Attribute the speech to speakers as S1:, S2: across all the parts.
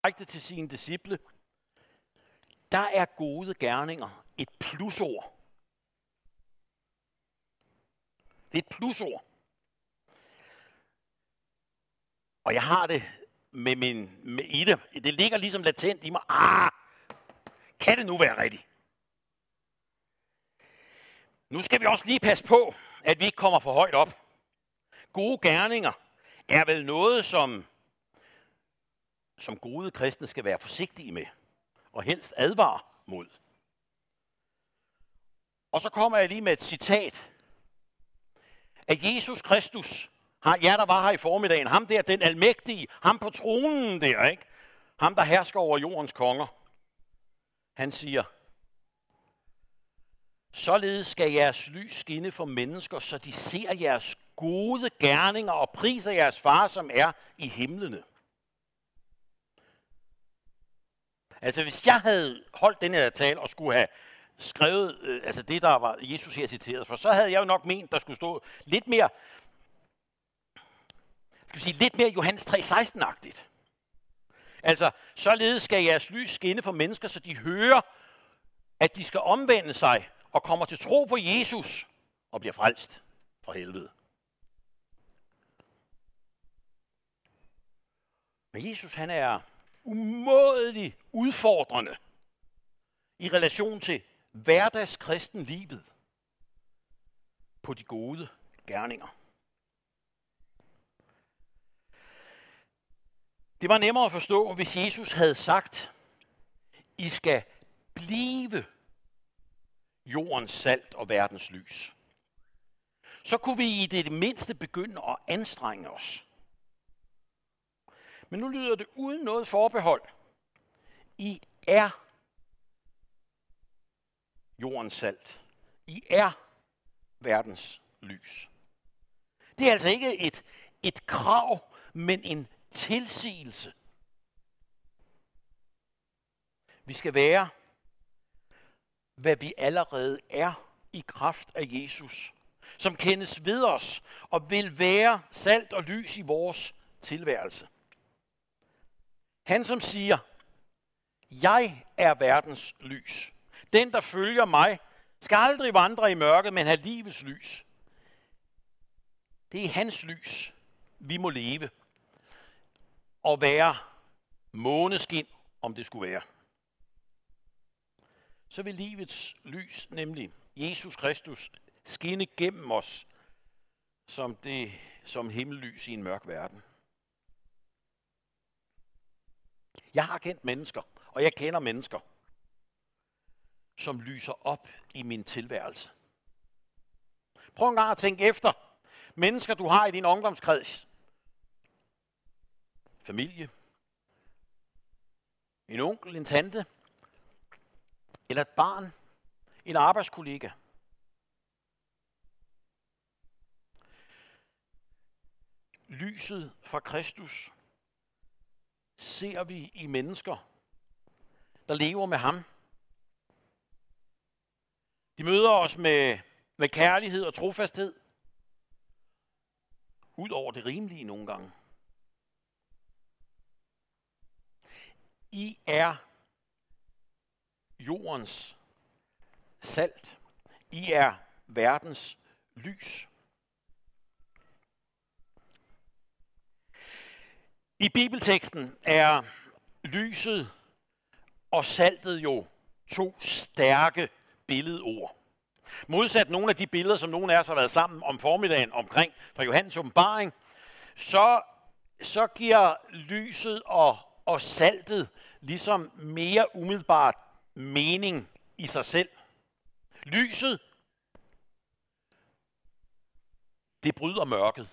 S1: direkte til sine disciple, der er gode gerninger et plusord. Det er et plusord. Og jeg har det med i det. Det ligger ligesom latent i mig. Kan det nu være rigtigt? Nu skal vi også lige passe på, at vi ikke kommer for højt op. Gode gerninger er vel noget, som gode kristne skal være forsigtige med, og helst advare mod. Og så kommer jeg lige med et citat af Jesus Kristus. Jer, der var her i formiddagen. Ham der, den almægtige. Ham på tronen der, ikke? Ham, der hersker over jordens konger. Han siger, således skal jeres lys skinne for mennesker, så de ser jeres gode gerninger og priser jeres far, som er i himlene. Altså, hvis jeg havde holdt den her tale og skulle have skrevet, det, der var Jesus her citeret for, så havde jeg jo nok ment, der skulle stå lidt mere, lidt mere Johannes 3:16-agtigt. Altså, således skal jeres lys skinne for mennesker, så de hører, at de skal omvende sig og kommer til tro på Jesus og bliver frelst fra helvede. Men Jesus, han er umådelig udfordrende i relation til hverdagskristenlivet på de gode gerninger. Det var nemmere at forstå, hvis Jesus havde sagt, I skal blive jordens salt og verdens lys. Så kunne vi i det mindste begynde at anstrenge os. Men nu lyder det uden noget forbehold. I er jordens salt. I er verdens lys. Det er altså ikke et krav, men en tilsigelse. Vi skal være, hvad vi allerede er i kraft af Jesus, som kendes ved os og vil være salt og lys i vores tilværelse. Han som siger, jeg er verdens lys. Den, der følger mig, skal aldrig vandre i mørket, men have livets lys. Det er hans lys, vi må leve og være måneskin, om det skulle være. Så vil livets lys, nemlig Jesus Kristus, skinne gennem os som himmellys i en mørk verden. Jeg har kendt mennesker, og jeg kender mennesker, som lyser op i min tilværelse. Prøv en gang at tænke efter. Mennesker, du har i din ungdomskreds. Familie. En onkel, en tante. Eller et barn. En arbejdskollega. Lyset fra Kristus ser vi i mennesker, der lever med ham. De møder os med kærlighed og trofasthed. Ud over det rimelige nogle gange. I er jordens salt. I er verdens lys. I bibelteksten er lyset og saltet jo to stærke billedord. Modsat nogle af de billeder, som nogle af os har været sammen om formiddagen omkring fra Johannes åbenbaring, så giver lyset og saltet ligesom mere umiddelbart mening i sig selv. Lyset, det bryder mørket.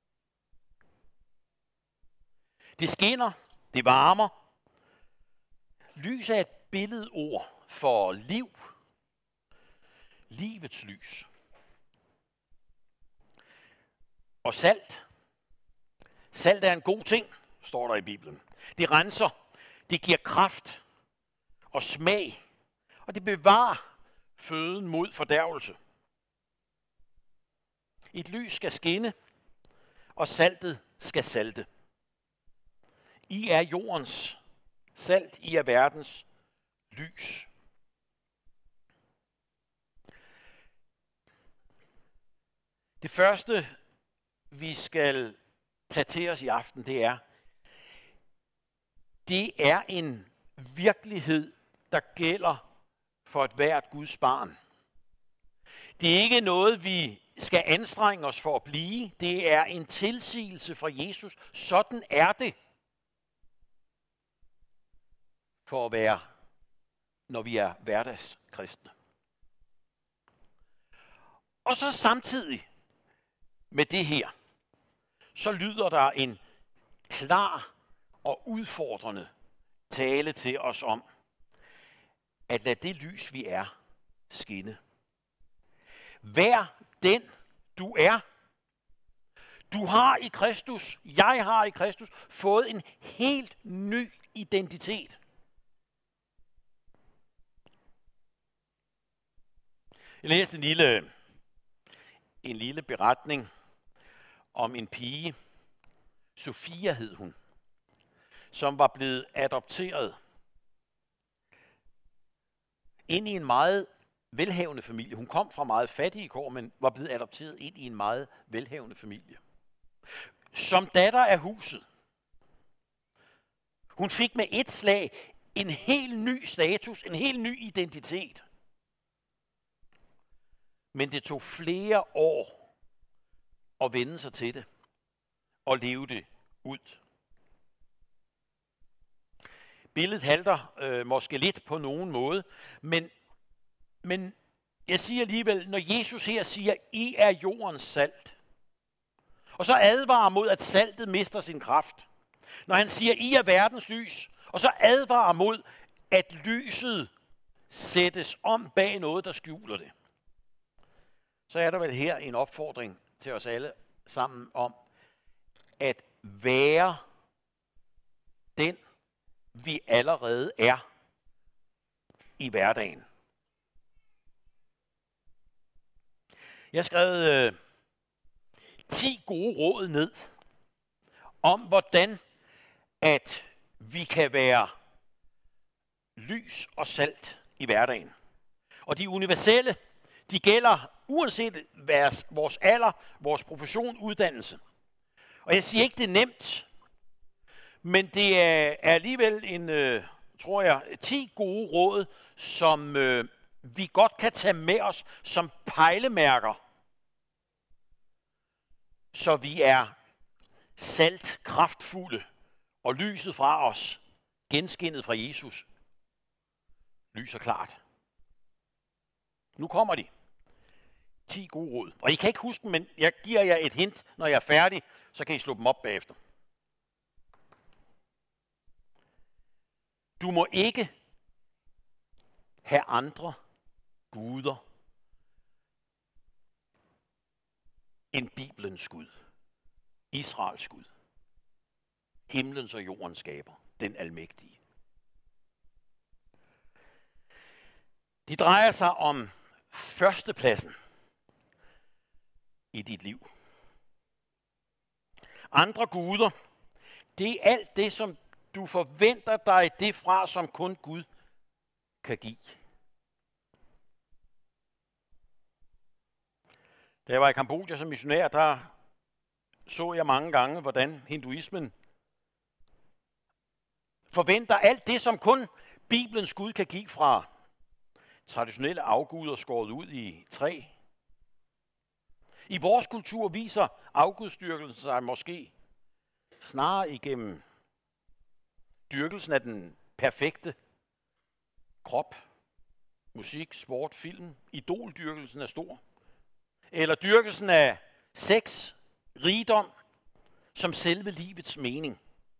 S1: Det skinner, det varmer. Lys er et billedord for liv. Livets lys. Og salt. Salt er en god ting, står der i Bibelen. Det renser, det giver kraft og smag, og det bevarer føden mod fordærvelse. Et lys skal skinne, og saltet skal salte. I er jordens Salt, I er verdens lys. Det første, vi skal tage til os i aften, det er en virkelighed, der gælder for et hvert Guds barn. Det er ikke noget, vi skal anstrenge os for at blive. Det er en tilsigelse fra Jesus. Sådan er det for at være, når vi er hverdagskristne. Og så samtidig med det her, så lyder der en klar og udfordrende tale til os om, at lad det lys, vi er, skinne. Vær den, du er. Du har i Kristus, jeg har i Kristus, fået en helt ny identitet. Jeg læste en lille beretning om en pige, Sofia hed hun, som var blevet adopteret ind i en meget velhavende familie. Hun kom fra meget fattige kår, men var blevet adopteret ind i en meget velhavende familie. Som datter af huset. Hun fik med et slag en helt ny status, en helt ny identitet. Men det tog flere år at vende sig til det og leve det ud. Billedet halter måske lidt på nogen måde, men jeg siger alligevel, når Jesus her siger, I er jordens salt, og så advarer mod, at saltet mister sin kraft. Når han siger, I er verdens lys, og så advarer mod, at lyset sættes om bag noget, der skjuler det. Så er der vel her en opfordring til os alle sammen om at være den, vi allerede er i hverdagen. Jeg har skrevet 10 gode råd ned om, hvordan at vi kan være lys og salt i hverdagen. Og de universelle, de gælder uanset vores alder, vores profession, uddannelse. Og jeg siger ikke, det er nemt, men det er alligevel tror jeg, 10 gode råd, som vi godt kan tage med os som pejlemærker, så vi er salt, kraftfulde, og lyset fra os, genskinnet fra Jesus, lyser klart. Nu kommer de. 10 gode råd. Og I kan ikke huske dem, men jeg giver jer et hint, når jeg er færdig, så kan I slå dem op bagefter. Du må ikke have andre guder end Bibelens Gud, Israels Gud, himlens og jordens skaber, den almægtige. Det drejer sig om førstepladsen i dit liv. Andre guder, det er alt det, som du forventer dig det fra, som kun Gud kan give. Da jeg var i Kambodja som missionær, der så jeg mange gange, hvordan hinduismen forventer alt det, som kun Bibelens Gud kan give, fra traditionelle afguder skåret ud i træ. I vores kultur viser afgudstyrkelsen sig måske snarere igennem dyrkelsen af den perfekte krop, musik, sport, film. Idoldyrkelsen er stor. Eller dyrkelsen af sex, rigdom, som selve livets mening.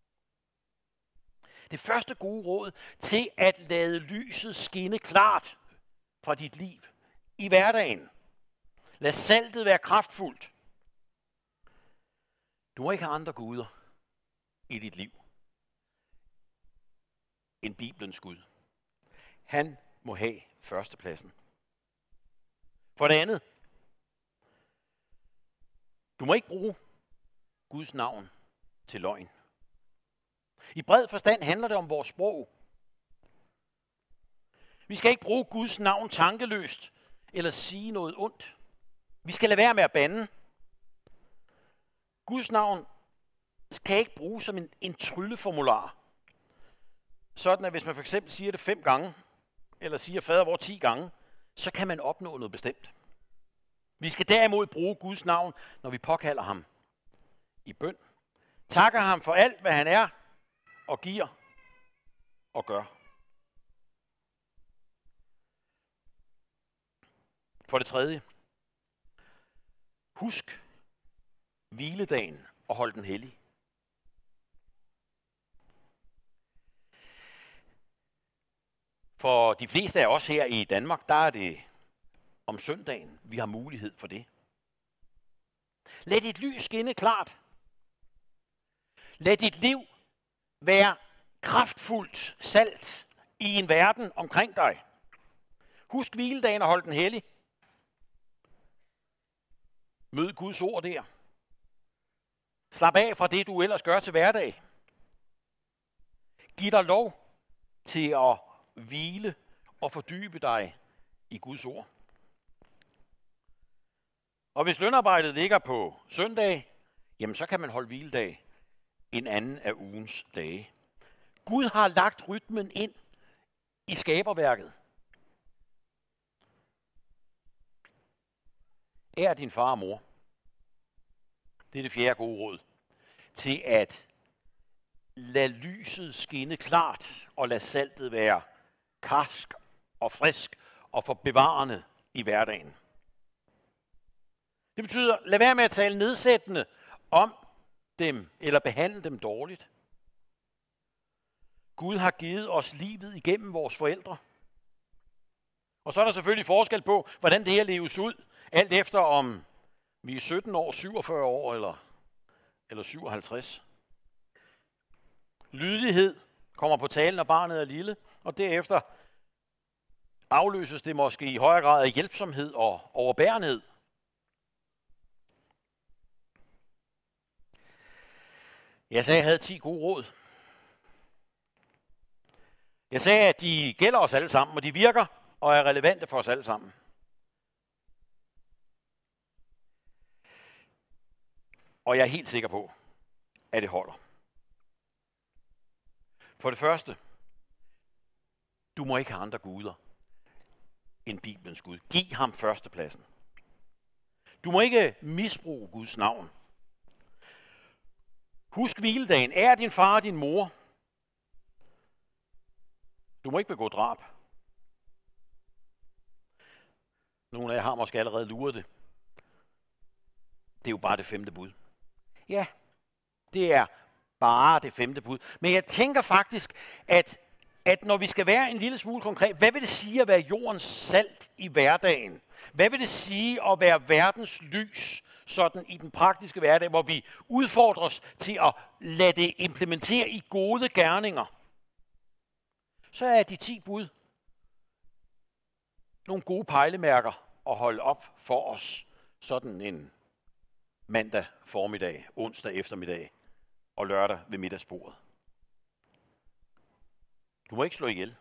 S1: Det første gode råd til at lade lyset skinne klart fra dit liv i hverdagen. Lad saltet være kraftfuldt. Du må ikke have andre guder i dit liv end Bibelens Gud. Han må have førstepladsen. For det andet, du må ikke bruge Guds navn til løgn. I bred forstand handler det om vores sprog. Vi skal ikke bruge Guds navn tankeløst eller sige noget ondt. Vi skal lade være med at bande. Guds navn kan ikke bruges som en trylleformular. Sådan at hvis man for eksempel siger det 5 gange, eller siger fader vor 10 gange, så kan man opnå noget bestemt. Vi skal derimod bruge Guds navn, når vi påkalder ham i bøn. Takker ham for alt, hvad han er og giver og gør. For det tredje. Husk hviledagen og hold den hellig. For de fleste af os her i Danmark, der er det om søndagen, vi har mulighed for det. Lad dit lys skinne klart. Lad dit liv være kraftfuldt salt i en verden omkring dig. Husk hviledagen og hold den hellig. Mød Guds ord der. Slap af fra det, du ellers gør til hverdag. Giv dig lov til at hvile og fordybe dig i Guds ord. Og hvis lønarbejdet ligger på søndag, jamen så kan man holde hviledag en anden af ugens dage. Gud har lagt rytmen ind i skaberværket. Ær din far og mor. Det er det 4. gode råd. Til at lade lyset skinne klart og lade saltet være karsk og frisk og for bevarende i hverdagen. Det betyder, lad være med at tale nedsættende om dem eller behandle dem dårligt. Gud har givet os livet igennem vores forældre. Og så er der selvfølgelig forskel på, hvordan det her leves ud, alt efter om vi er 17 år, 47 år eller 57. Lydighed kommer på tale, når barnet er lille, og derefter afløses det måske i højere grad af hjælpsomhed og overbærenhed. Jeg sagde, at jeg havde 10 gode råd. Jeg sagde, at de gælder os alle sammen, og de virker og er relevante for os alle sammen. Og jeg er helt sikker på, at det holder. For det første, du må ikke have andre guder end Bibelens Gud. Giv ham førstepladsen. Du må ikke misbruge Guds navn. Husk hviledagen. Ær din far og din mor. Du må ikke begå drab. Nogle af jer har måske allerede luret det. Det er jo bare det 5. bud. Ja, det er bare det 5. bud. Men jeg tænker faktisk, at når vi skal være en lille smule konkret, hvad vil det sige at være jordens salt i hverdagen? Hvad vil det sige at være verdens lys, sådan i den praktiske hverdag, hvor vi udfordres til at lade det implementere i gode gerninger? Så er de 10 bud nogle gode pejlemærker at holde op for os, sådan en mandag formiddag, onsdag eftermiddag og lørdag ved middagsbordet. Du må ikke slå ihjel.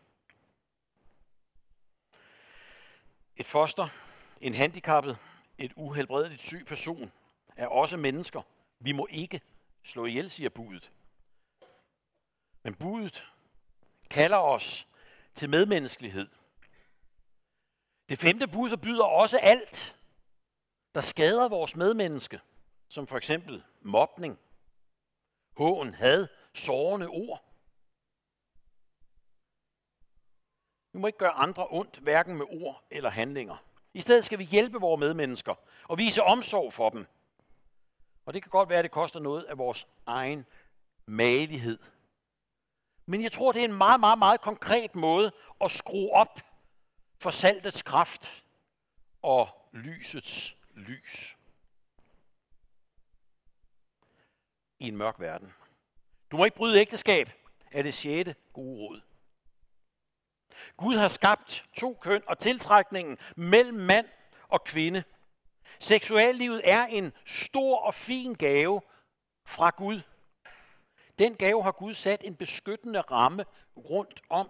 S1: Et foster, en handicappet, et uhelbredeligt syg person er også mennesker. Vi må ikke slå ihjel, siger budet. Men budet kalder os til medmenneskelighed. Det 5. bud forbyder også alt, der skader vores medmenneske, som for eksempel mobning, hån, had, sårende ord. Vi må ikke gøre andre ondt, hverken med ord eller handlinger. I stedet skal vi hjælpe vores medmennesker og vise omsorg for dem. Og det kan godt være, at det koster noget af vores egen magelighed. Men jeg tror, det er en meget, meget, meget konkret måde at skrue op for saltets kraft og lysets lys i en mørk verden. Du må ikke bryde ægteskab, er det 6. gode råd. Gud har skabt 2 køn, og tiltrækningen mellem mand og kvinde. Seksuallivet er en stor og fin gave fra Gud. Den gave har Gud sat en beskyttende ramme rundt om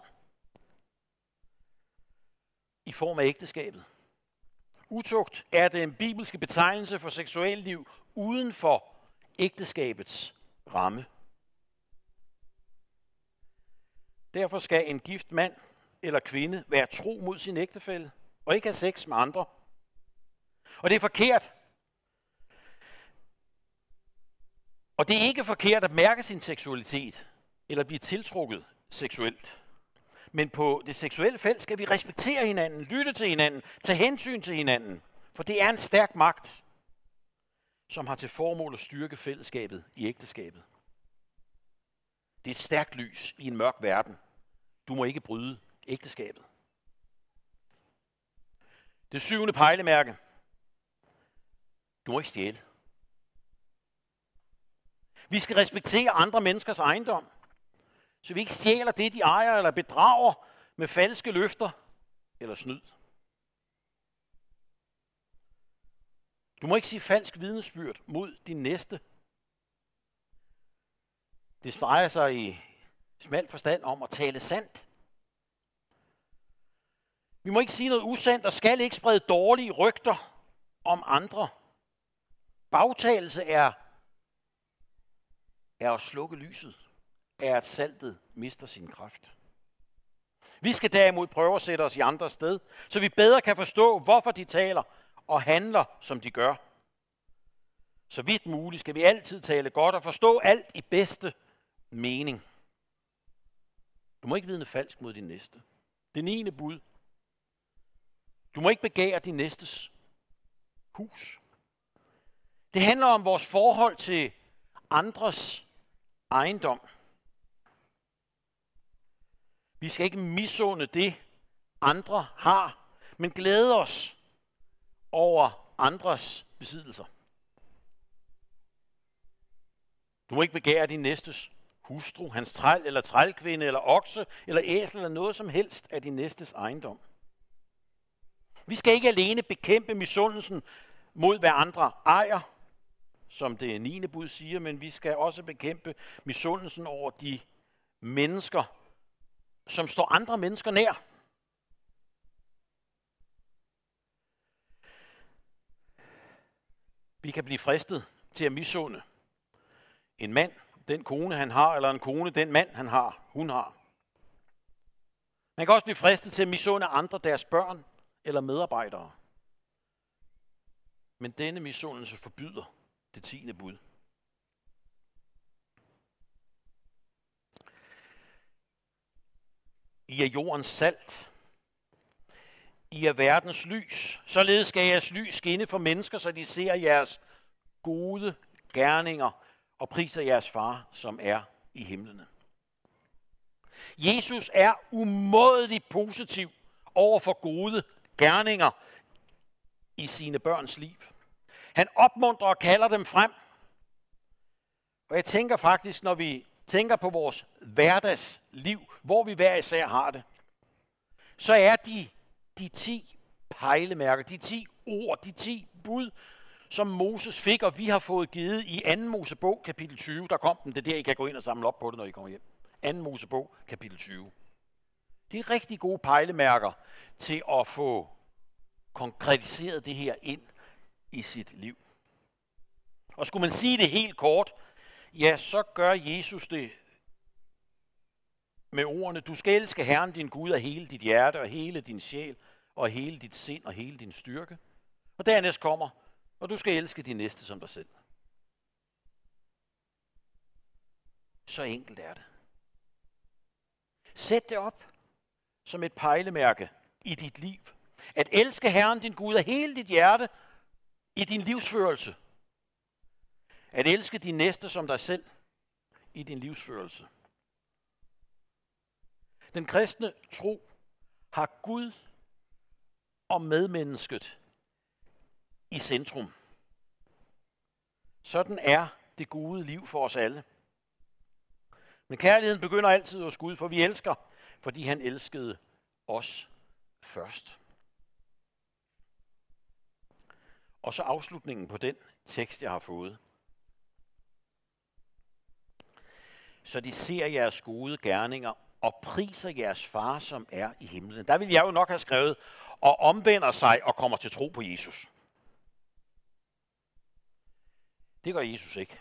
S1: i form af ægteskabet. Utugt er den bibelske betegnelse for seksuelt liv uden for ægteskabets ramme. Derfor skal en gift mand eller kvinde være tro mod sin ægtefælle og ikke have sex med andre. Og det er forkert. Og det er ikke forkert at mærke sin seksualitet eller blive tiltrukket seksuelt. Men på det seksuelle felt skal vi respektere hinanden, lytte til hinanden, tage hensyn til hinanden. For det er en stærk magt, som har til formål at styrke fællesskabet i ægteskabet. Det er et stærkt lys i en mørk verden. Du må ikke bryde ægteskabet. Det 7. pejlemærke. Du må ikke stjæle. Vi skal respektere andre menneskers ejendom, så vi ikke stjæler det, de ejer, eller bedrager med falske løfter eller snyd. Du må ikke sige falsk vidnesbyrd mod din næste. Det drejer sig i smal forstand om at tale sandt. Vi må ikke sige noget usandt og skal ikke sprede dårlige rygter om andre. Bagtagelse er at slukke lyset, er at saltet mister sin kraft. Vi skal derimod prøve at sætte os i andres sted, så vi bedre kan forstå, hvorfor de taler og handler, som de gør. Så vidt muligt skal vi altid tale godt og forstå alt i bedste mening. Du må ikke vidne falsk mod din næste. Det 9. bud. Du må ikke begære din næstes hus. Det handler om vores forhold til andres ejendom. Vi skal ikke misunde det, andre har, men glæde os over andres besiddelser. Du må ikke begære din næstes hustru, hans træl eller trælkvinde eller okse eller æsel eller noget som helst af din næstes ejendom. Vi skal ikke alene bekæmpe misundelsen mod, hvad andre ejer, som det 9. bud siger, men vi skal også bekæmpe misundelsen over de mennesker, som står andre mennesker nær. Vi kan blive fristet til at misunde en mand, den kone han har, eller en kone, den mand han har, hun har. Man kan også blive fristet til at misunde andre deres børn eller medarbejdere. Men denne misundelse forbyder det 10. bud. I er jordens salt. I er verdens lys. Således skal jeres lys skinne for mennesker, så de ser jeres gode gerninger og priser jeres far, som er i himlene. Jesus er umådeligt positiv over for gode gerninger i sine børns liv. Han opmuntrer og kalder dem frem. Og jeg tænker faktisk, når vi tænker på vores hverdagsliv, hvor vi hver især har det, så er de 10 pejlemærker, de 10 ord, de 10 bud, som Moses fik, og vi har fået givet i 2. Mosebog, kapitel 20. Der kom den, det er der, I kan gå ind og samle op på det, når I kommer hjem. 2. Mosebog, kapitel 20. Det er rigtig gode pejlemærker til at få konkretiseret det her ind i sit liv. Og skulle man sige det helt kort, ja, så gør Jesus det med ordene: du skal elske Herren din Gud af hele dit hjerte og hele din sjæl og hele dit sind og hele din styrke. Og dernæst kommer: og du skal elske din næste som dig selv. Så enkelt er det. Sæt det op som et pejlemærke i dit liv. At elske Herren din Gud af hele dit hjerte i din livsførelse. At elske din næste som dig selv i din livsførelse. Den kristne tro har Gud og medmennesket i centrum. Sådan er det gode liv for os alle. Men kærligheden begynder altid hos Gud, for vi elsker, fordi han elskede os først. Og så afslutningen på den tekst, jeg har fået. så de ser jeres gode gerninger og priser jeres far, som er i himlen. Der vil jeg jo nok have skrevet, og omvender sig og kommer til tro på Jesus. Det gør Jesus ikke.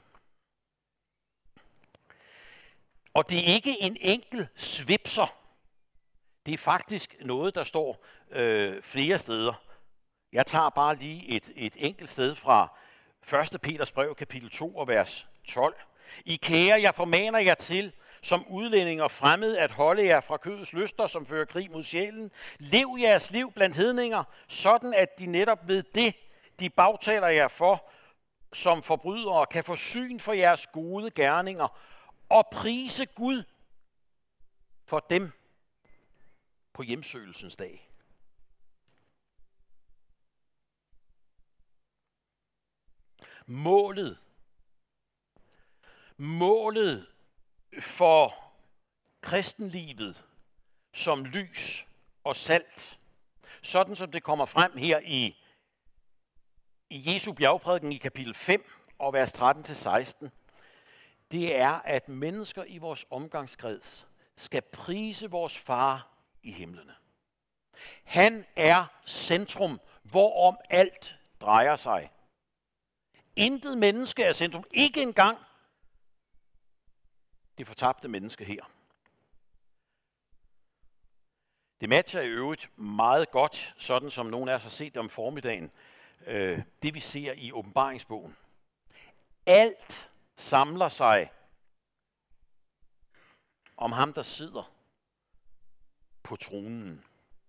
S1: Og det er ikke en enkel svipser. Det er faktisk noget, der står flere steder. Jeg tager bare lige et enkelt sted fra 1. Peters brev, kapitel 2 og vers 12. I kære, jeg formaner jer til, som udlændinge og fremmede, at holde jer fra kødets lyster, som fører krig mod sjælen. Lev jeres liv blandt hedninger, sådan at de netop ved det, de bagtaler jer for, som forbrydere, kan få syn for jeres gode gerninger og prise Gud for dem på hjemsøgelsens dag. Målet for kristenlivet som lys og salt, sådan som det kommer frem her i Jesu bjergprædiken i kapitel 5 og vers 13-16, det er, at mennesker i vores omgangskreds skal prise vores far i himlene. Han er centrum, hvorom alt drejer sig. Intet menneske er centrum, ikke engang det fortabte menneske her. Det matcher i øvrigt meget godt, sådan som nogen af os har set om formiddagen, det vi ser i åbenbaringsbogen. Alt samler sig om ham, der sidder på tronen.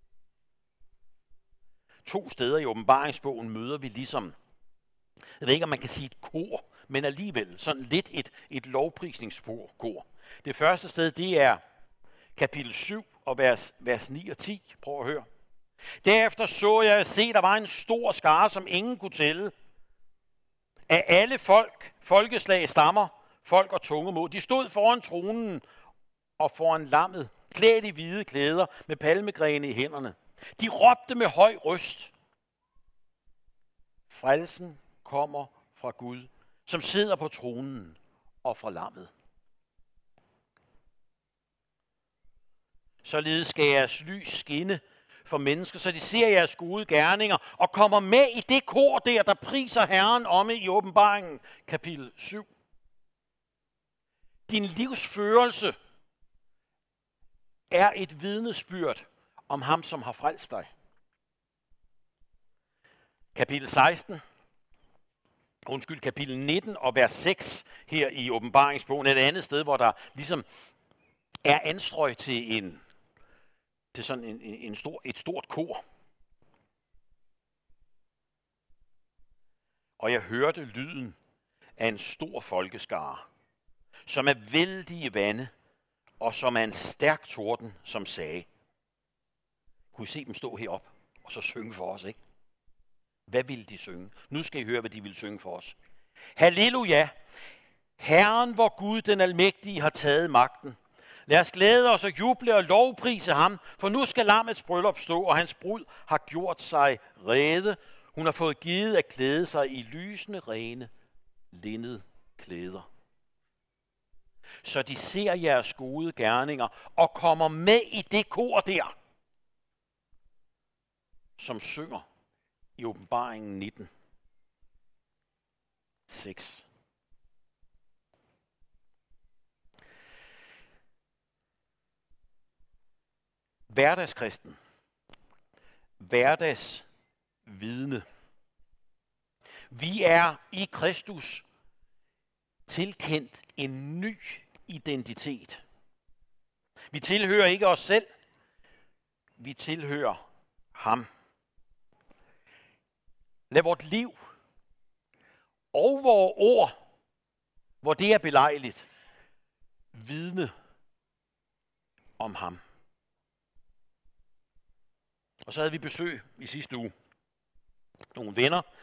S1: 2 steder i åbenbaringsbogen møder vi ligesom, jeg ved ikke, om man kan sige et kor, men alligevel sådan lidt et lovprisningskor. Det første sted, det er kapitel 7 og vers 9 og 10. Prøv at høre. Derefter så jeg at se, der var en stor skare, som ingen kunne tælle. Af alle folkeslag, stammer, folk og tungemod. De stod foran tronen og foran lammet, klædt i hvide klæder med palmegrene i hænderne. De råbte med høj røst: frelsen kommer fra Gud, som sidder på tronen, og fra lammet. Således skal jeres lys skinne for mennesker, så de ser jeres gode gerninger og kommer med i det kor der priser Herren omme i åbenbaringen, kapitel 7. Din livsførelse er et vidnesbyrd om ham, som har frelst dig. Kapitel 19 og vers 6 her i åbenbaringsbogen er et andet sted, hvor der ligesom er anstrøg til sådan et stort kor. Og jeg hørte lyden af en stor folkeskare, som er vældige vande, og som er en stærk torden, som sagde. Kunne I se dem stå heroppe og så synge for os, ikke? Hvad ville de synge? Nu skal I høre, hvad de ville synge for os. Halleluja! Herren, vor Gud, den almægtige, har taget magten. Lad os glæde os og juble og lovprise ham, for nu skal lammets bryllup stå, og hans brud har gjort sig rede. Hun har fået givet at klæde sig i lysende, rene, linnede klæder. Så de ser jeres gode gerninger og kommer med i det kor der, som synger i åbenbaringen 19, 6. Hverdagskristen. Hverdagsvidne. Vi er i Kristus tilkendt en ny identitet. Vi tilhører ikke os selv. Vi tilhører ham. Lad vort liv og vores ord, hvor det er belejligt, vidne om ham. Og så havde vi besøg i sidste uge. Nogle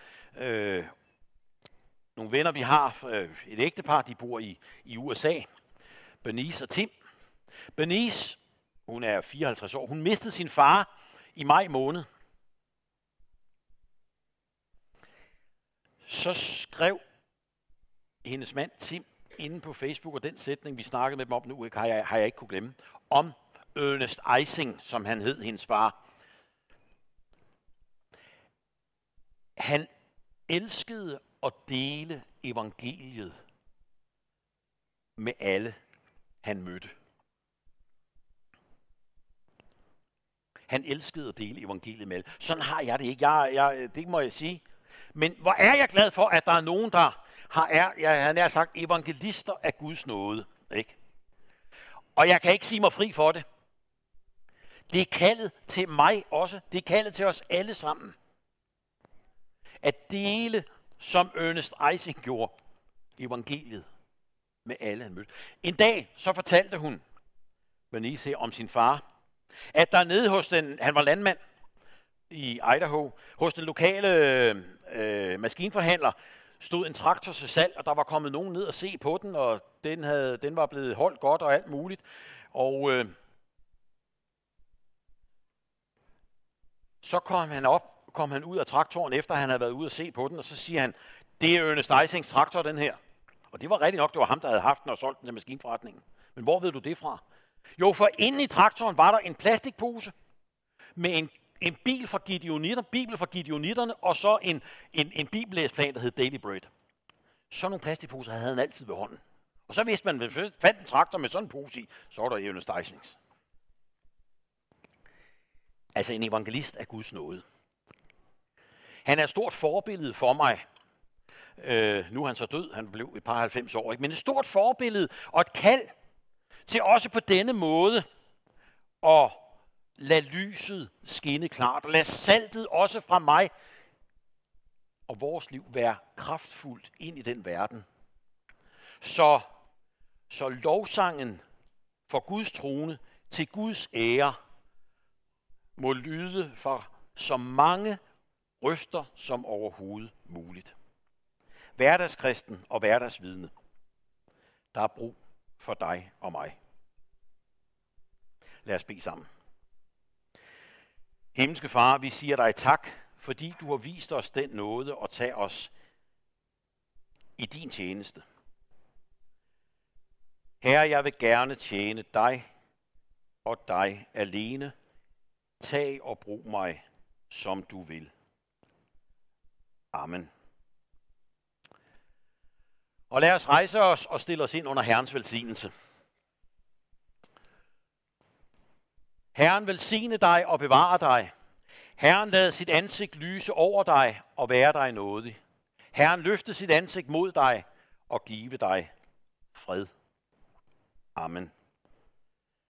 S1: venner, vi har, et ægtepar, de bor i USA. Bernice og Tim. Bernice, hun er 54 år. Hun mistede sin far i maj måned. Så skrev hendes mand Tim inde på Facebook, og den sætning, vi snakkede med dem om nu, har jeg ikke kunne glemme, om Ernest Eising, som han hed, hendes far. Han elskede at dele evangeliet med alle, han mødte. Han elskede at dele evangeliet med alle. Sådan har jeg det ikke. Det må jeg sige. Men hvor er jeg glad for, at der er nogen, der han har sagt, evangelister af Guds nåde. Ikke? Og jeg kan ikke sige mig fri for det. Det er kaldet til mig også. Det er kaldet til os alle sammen. At dele, som Ernest Eising gjorde, evangeliet med alle, han mødte. En dag så fortalte hun, Bernice, om sin far, at der nede hos han var landmand i Idaho, hos den lokale maskinforhandler, stod en traktor til salg, og der var kommet nogen ned og se på den, og den var blevet holdt godt og alt muligt. Og så kom han ud af traktoren, efter han havde været ude at se på den, og så siger han, det er Ernest Eisings traktor, den her. Og det var rigtigt nok, det var ham, der havde haft den og solgt den til maskinforretningen. Men hvor ved du det fra? Jo, for inde i traktoren var der en plastikpose med en bibel fra Gideonitterne, og så en bibellæsplan, der hed Daily Bread. Sådan nogle plastikposer havde han altid ved hånden. Og så vidste man, hvis man fandt en traktor med sådan en pose i, så var der Ernest Eisings. Altså en evangelist af Guds nåde. Han er et stort forbillede for mig. Nu er han så død, han blev et par 90 år, ikke? Men et stort forbillede og et kald til også på denne måde at lade lyset skinne klart, og lade saltet også fra mig og vores liv være kraftfuldt ind i den verden. Så lovsangen for Guds trone til Guds ære må lyde fra så mange røster som overhovedet muligt. Hverdagskristen og hverdagsvidne. Der er brug for dig og mig. Lad os bede sammen. Himmelske Far, vi siger dig tak, fordi du har vist os den nåde og tage os i din tjeneste. Herre, jeg vil gerne tjene dig og dig alene. Tag og brug mig, som du vil. Amen. Og lad os rejse os og stille os ind under Herrens velsignelse. Herren velsigne dig og bevare dig. Herren lad sit ansigt lyse over dig og være dig nådig. Herren løfte sit ansigt mod dig og give dig fred. Amen.